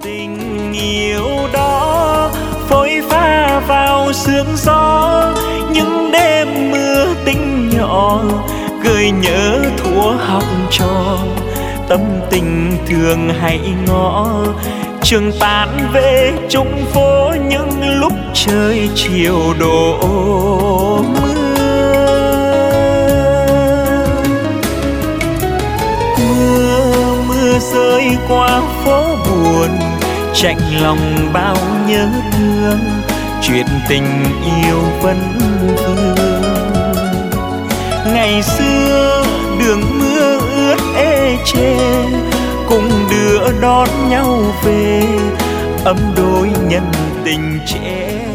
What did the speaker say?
Tình yêu đó phôi pha vào sương gió, những đêm mưa tinh nhỏ cười nhớ thuở học trò. Tâm tình thường hay ngõ trường tán về chung phố những lúc trời chiều đổ mưa rơi qua phố buồn, chạnh lòng bao nhớ thương, chuyện tình yêu vẫn vương. Ngày xưa đường mưa ướt ê chê, cùng đưa đón nhau về, ấm đôi nhân tình trẻ.